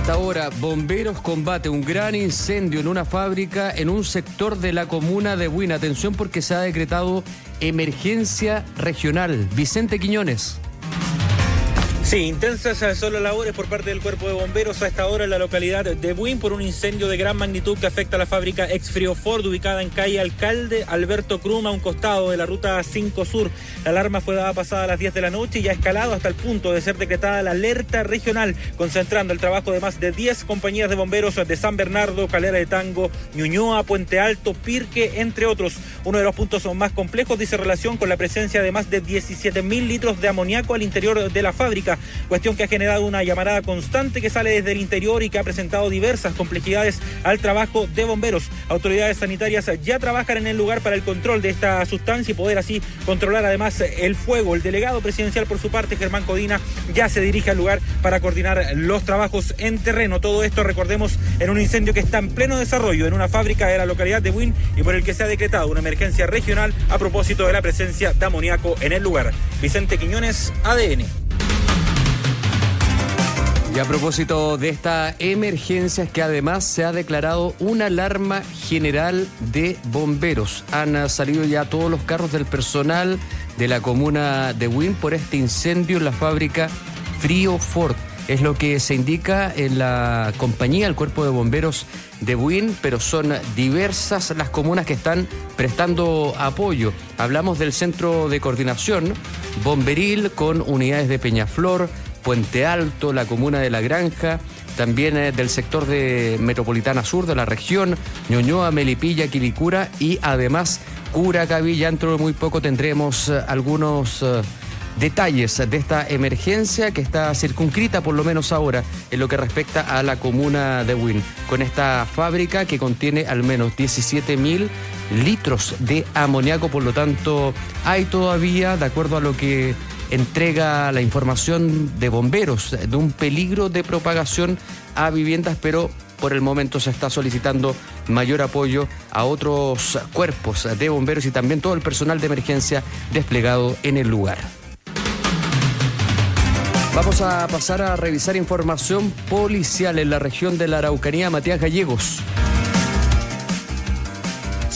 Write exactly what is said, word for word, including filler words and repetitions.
esta hora, bomberos combate un gran incendio en una fábrica en un sector de la comuna de Buin. Atención porque se ha decretado emergencia regional. Vicente Quiñones. Sí, intensas son las labores por parte del Cuerpo de Bomberos a esta hora en la localidad de Buin por un incendio de gran magnitud que afecta a la fábrica Exfrio Ford ubicada en calle Alcalde Alberto Crum, a un costado de la ruta cinco Sur. La alarma fue dada pasada a las diez de la noche y ha escalado hasta el punto de ser decretada la alerta regional, concentrando el trabajo de más de diez compañías de bomberos de San Bernardo, Calera de Tango, Ñuñoa, Puente Alto, Pirque, entre otros. Uno de los puntos más complejos dice relación con la presencia de más de diecisiete mil litros de amoníaco al interior de la fábrica, cuestión que ha generado una llamarada constante que sale desde el interior y que ha presentado diversas complejidades al trabajo de bomberos. Autoridades sanitarias ya trabajan en el lugar para el control de esta sustancia y poder así controlar además el fuego. El delegado presidencial, por su parte, Germán Codina, ya se dirige al lugar para coordinar los trabajos en terreno. Todo esto, recordemos, en un incendio que está en pleno desarrollo en una fábrica de la localidad de Buin y por el que se ha decretado una emergencia regional a propósito de la presencia de amoníaco en el lugar. Vicente Quiñones, A D N. Y a propósito de esta emergencia, es que además se ha declarado una alarma general de bomberos. Han salido ya todos los carros del personal de la comuna de Buin por este incendio en la fábrica Frío Ford. Es lo que se indica en la compañía, el Cuerpo de Bomberos de Buin, pero son diversas las comunas que están prestando apoyo. Hablamos del Centro de Coordinación Bomberil con unidades de Peñaflor, Puente Alto, la comuna de La Granja, también eh, del sector de Metropolitana Sur de la región, Ñuñoa, Melipilla, Quilicura y además Curacaví. Ya dentro de muy poco tendremos eh, algunos eh, detalles de esta emergencia que está circunscrita, por lo menos ahora, en lo que respecta a la comuna de Buin, con esta fábrica que contiene al menos diecisiete mil litros de amoníaco. Por lo tanto, hay todavía, de acuerdo a lo que entrega la información de bomberos, de un peligro de propagación a viviendas, pero por el momento se está solicitando mayor apoyo a otros cuerpos de bomberos y también todo el personal de emergencia desplegado en el lugar. Vamos a pasar a revisar información policial en la región de la Araucanía. Matías Gallegos.